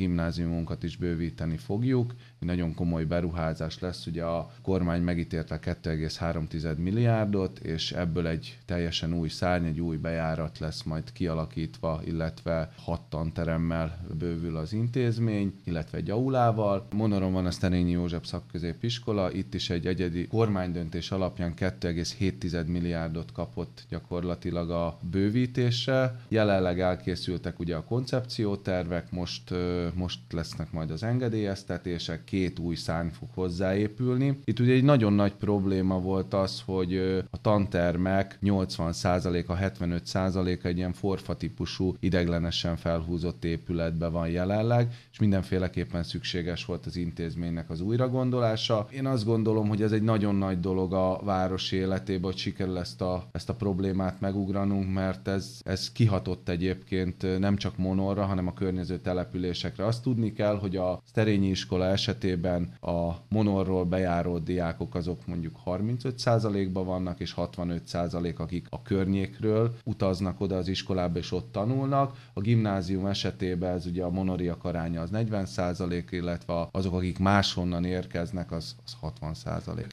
gimnáziumunkat is bővíteni fogjuk. Egy nagyon komoly beruházás lesz, ugye a kormány megítélte 2,3 milliárdot, és ebből egy teljesen új szárny, egy új bejárat lesz majd kialakítva, illetve 6 tanteremmel bővül az intézmény, illetve egy aulával. Monoron van a Szterényi József szakközépiskola, itt is egy egyedi kormánydöntés alapján 2,7 milliárdot kapott gyakorlatilag a bővítésre. Jelenleg elkészültek ugye a koncepciótervek, most lesznek majd az engedélyeztetések, 2 új szárny fog hozzáépülni. Itt ugye egy nagyon nagy probléma volt az, hogy a tantermek 80%-a, 75%-a egy ilyen forfa típusú, ideiglenesen felhúzott épületben van jelenleg, és mindenféleképpen szükséges volt az intézménynek az újragondolása. Én azt gondolom, hogy ez egy nagyon nagy dolog a város életében, hogy sikerül ezt a problémát megugranunk, mert ez kihatott egyébként nem csak Monorra, hanem a környező településekre. Azt tudni kell, hogy a Szterényi iskola esetében a Monorról bejáró diákok azok mondjuk 35%-ban vannak, és 65% akik a környékről utaznak oda az iskolába, és ott tanulnak. A gimnázium esetében ez ugye a monoriak aránya az 40%, illetve azok, akik máshonnan érkeznek, az 60%.